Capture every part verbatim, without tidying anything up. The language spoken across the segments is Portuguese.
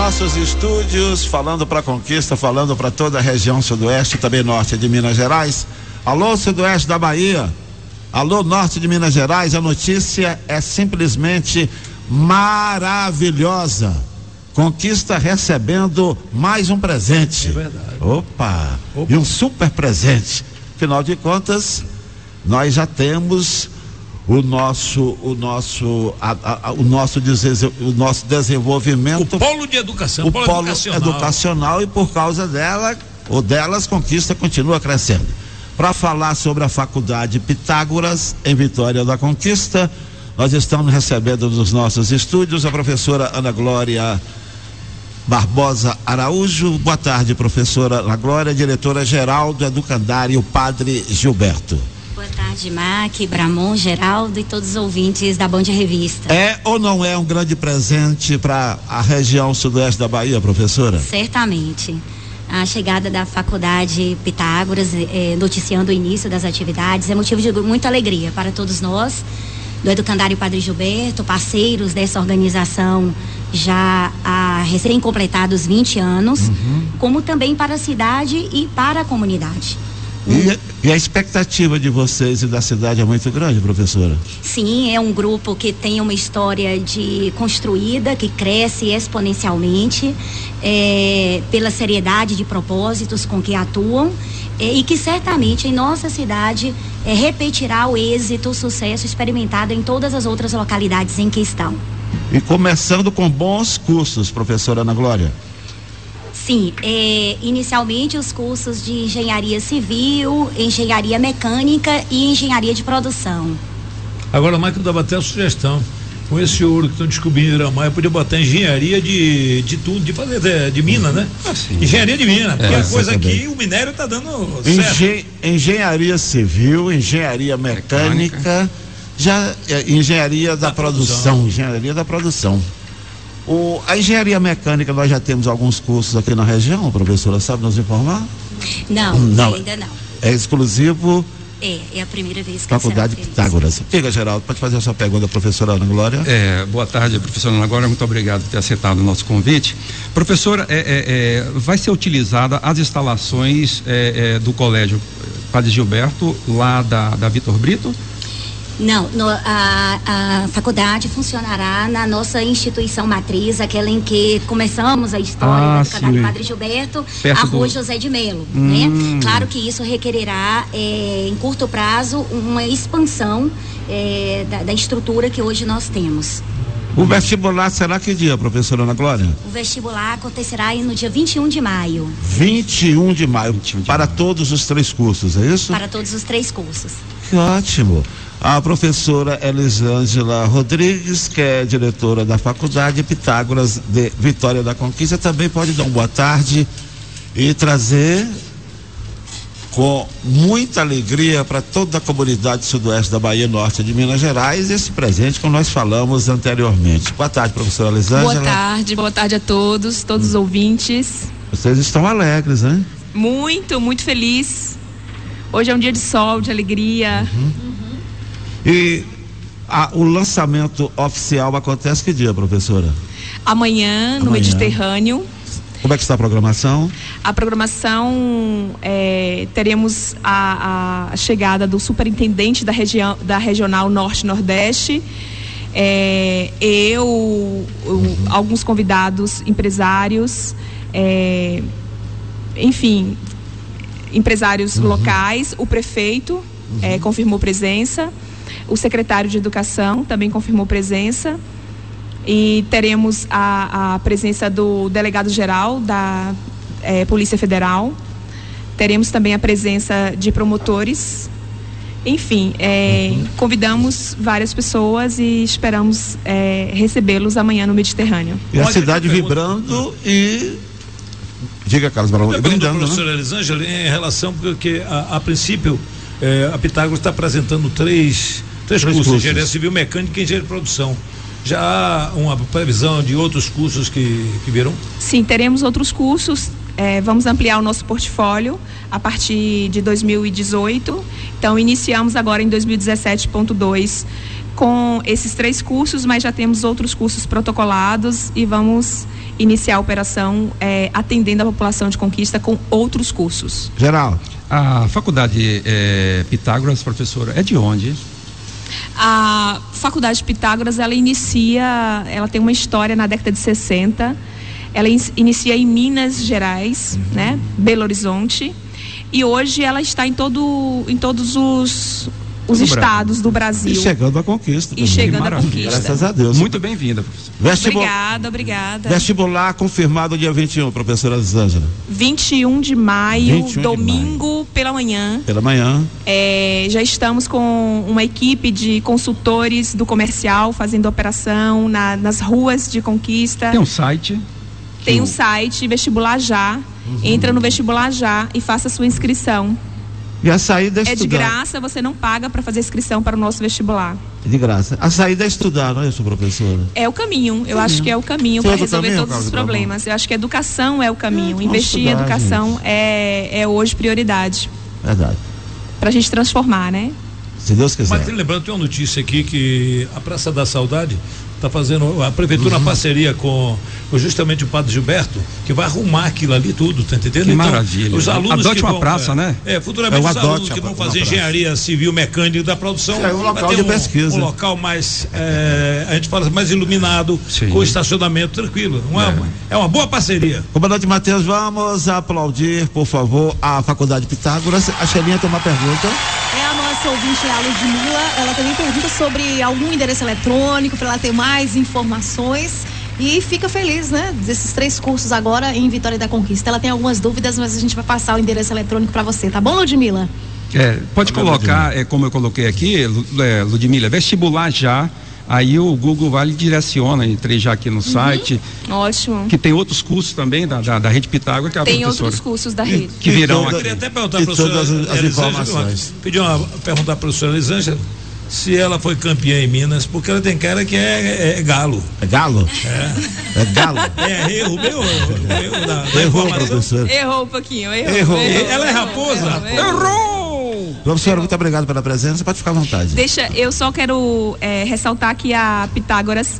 nossos estúdios, falando para a Conquista, falando para toda a região sudoeste, também norte de Minas Gerais. Alô, sudoeste da Bahia. Alô, norte de Minas Gerais. A notícia é simplesmente maravilhosa. Conquista recebendo mais um presente. É verdade. Opa! Opa. E um super presente. Afinal de contas, nós já temos o nosso, o nosso, a, a, o nosso, o nosso desenvolvimento. O polo de educação, o polo, polo educacional. educacional, e por causa dela, ou delas, Conquista continua crescendo. Para falar sobre a Faculdade Pitágoras, em Vitória da Conquista, nós estamos recebendo nos nossos estúdios a professora Ana Glória Barbosa Araújo. Boa tarde, professora Ana Glória, diretora-geral do Educandário Padre Gilberto. Boa tarde, Mac, Bramon, Geraldo e todos os ouvintes da Band Revista. É ou não é um grande presente para a região sudoeste da Bahia, professora? Certamente. A chegada da Faculdade Pitágoras, eh, noticiando o início das atividades, é motivo de muita alegria para todos nós, do Educandário Padre Gilberto, parceiros dessa organização já há recém-completados vinte anos, uhum. como também para a cidade e para a comunidade. E, e a expectativa de vocês e da cidade é muito grande, professora? Sim, é um grupo que tem uma história de construída, que cresce exponencialmente, é, pela seriedade de propósitos com que atuam, é, e que certamente em nossa cidade é, repetirá o êxito, o sucesso experimentado em todas as outras localidades em que estão. E começando com bons cursos, professora Ana Glória. Sim, é, inicialmente os cursos de engenharia civil, engenharia mecânica e engenharia de produção. Agora, Michael, dava até a sugestão, com esse ouro que estão descobrindo em Iramaia, podia botar engenharia de, de tudo, de fazer, de, de mina, né? Ah, engenharia de mina, porque é, a coisa aqui, o minério está dando certo. Engen, engenharia civil, engenharia mecânica, mecânica. já é, engenharia da, da produção, produção, engenharia da produção. O, a engenharia mecânica, nós já temos alguns cursos aqui na região, professora, sabe nos informar? Não, não, ainda não. É exclusivo? É, é a primeira vez que Faculdade Pitágoras. Diga, Geraldo, pode fazer a sua pergunta, professora Ana Glória? É, boa tarde, professora Ana Glória, muito obrigado por ter aceitado o nosso convite. Professora, é, é, é, vai ser utilizada as instalações é, é, do Colégio Padre Gilberto, lá da, da Vitor Brito? Não, no, a, a faculdade funcionará na nossa instituição matriz, aquela em que começamos a história ah, do Educandário Padre Gilberto, a Rua do... José de Melo, hum. né? Claro que isso requererá, é, em curto prazo, uma expansão é, da, da estrutura que hoje nós temos. O vestibular será que dia, professora Ana Glória? O vestibular acontecerá no dia vinte e um de maio. vinte e um de maio, vinte e um de para maio. Todos os três cursos, é isso? Para todos os três cursos. Que ótimo. A professora Elisângela Rodrigues, que é diretora da Faculdade Pitágoras de Vitória da Conquista, também pode dar uma boa tarde e trazer com muita alegria para toda a comunidade sudoeste da Bahia, norte de Minas Gerais, esse presente que nós falamos anteriormente. Boa tarde, professora Elisângela. Boa tarde, boa tarde a todos, todos os ouvintes. Vocês estão alegres, hein? Muito, muito feliz. Hoje é um dia de sol, de alegria. Uhum. E a, o lançamento oficial acontece que dia, professora? Amanhã, no Amanhã. Mediterrâneo. Como é que está a programação? A programação, é, teremos a, a chegada do superintendente da região, da Regional Norte-Nordeste, é, eu, uhum. alguns convidados empresários, é, enfim, empresários uhum. locais, o prefeito uhum. é, confirmou presença. O secretário de Educação também confirmou presença e teremos a, a presença do delegado-geral da é, Polícia Federal. Teremos também a presença de promotores. Enfim, é, uhum. convidamos várias pessoas e esperamos é, recebê-los amanhã no Mediterrâneo. E a cidade vibrando e... Diga, Carlos Barão, brindando, professora, né? Elisângela, em relação, porque a, a princípio é, a Pitágoras está apresentando três Três, Três cursos, cursos, engenharia civil, mecânica e engenharia de produção. Já há uma previsão de outros cursos que, que virão? Sim, teremos outros cursos. É, vamos ampliar o nosso portfólio a partir de dois mil e dezoito. Então, iniciamos agora em dois mil e dezessete ponto dois com esses três cursos, mas já temos outros cursos protocolados e vamos iniciar a operação é, atendendo a população de Conquista com outros cursos. Geral. A faculdade é, Pitágoras, professora, é de onde? A faculdade Pitágoras, ela inicia, ela tem uma história na década de sessenta, ela in, inicia em Minas Gerais, uhum. né, Belo Horizonte, e hoje ela está em todo, em todos os os estados do Brasil. E chegando à conquista. E chegando à conquista. Graças a Deus. Muito bem-vinda, professora. Vestibul... Obrigada, obrigada. Vestibular confirmado dia vinte e um, professora Elisângela. vinte e um de maio, vinte e um domingo de maio. Pela manhã. Pela manhã. É, já estamos com uma equipe de consultores do comercial fazendo operação na, nas ruas de Conquista. Tem um site? Tem um site, Vestibular Já. Uhum. Entra no Vestibular Já e faça a sua inscrição. E a saída é estudar. É de graça, você não paga para fazer inscrição para o nosso vestibular. É de graça. A saída é estudar, não é isso, professora? É o caminho. Eu caminho. acho que é o caminho para resolver caminho, todos os problemas. Eu acho que a educação é o caminho. É, Investir estudar, em educação é, é hoje prioridade. Verdade. Para a gente transformar, né? Se Deus quiser. Mas lembrando, tem uma notícia aqui que a Praça da Saudade está fazendo, a prefeitura, uhum. uma parceria com, com justamente o Padre Gilberto, que vai arrumar aquilo ali tudo, tá entendendo? Que então, maravilha. Os alunos adote que uma vão, praça, é, né? É, futuramente é os alunos que a, vão fazer engenharia civil mecânica da produção. É um local de um, pesquisa. Um local mais, é, a gente fala mais iluminado, Sim. com estacionamento tranquilo. Uma, é. é uma boa parceria. Comandante Matheus, vamos aplaudir, por favor, a Faculdade Pitágoras. A Xelinha tem uma pergunta. É a nossa ouvinte, a Ludmila, ela também pergunta sobre algum endereço eletrônico para ela ter mais informações e fica feliz, né? Desses três cursos agora em Vitória da Conquista. Ela tem algumas dúvidas, mas a gente vai passar o endereço eletrônico para você, tá bom, Ludmila? É, pode tá colocar, é, como eu coloquei aqui, Ludmila, Vestibular Já. Aí o Google vai lhe direciona, entrei já aqui no uhum. site. Ótimo. Que tem outros cursos também da, da, da Rede Pitágoras, que é a tem professora. Tem outros cursos da rede. Que virão toda, aqui. Eu queria até perguntar para a professora as, as informações. Pedir uma, perguntar para a professora Elisângela se ela foi campeã em Minas, porque ela tem cara que é, é, é galo. É galo? É. É galo? É, erro meu. Erro da, da errou, professor. Errou um pouquinho, errou. Errou. errou ela é raposa? Errou! errou. Professora, muito obrigado pela presença, pode ficar à vontade. Deixa, eu só quero é, ressaltar que a Pitágoras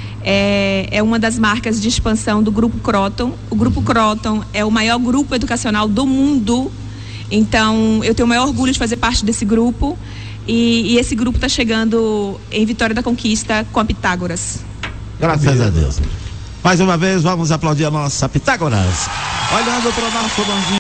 é, é uma das marcas de expansão do Grupo Croton. O Grupo Croton é o maior grupo educacional do mundo, então eu tenho o maior orgulho de fazer parte desse grupo e, e esse grupo está chegando em Vitória da Conquista com a Pitágoras. Graças a Deus. Mais uma vez, vamos aplaudir a nossa Pitágoras. Olhando para o nosso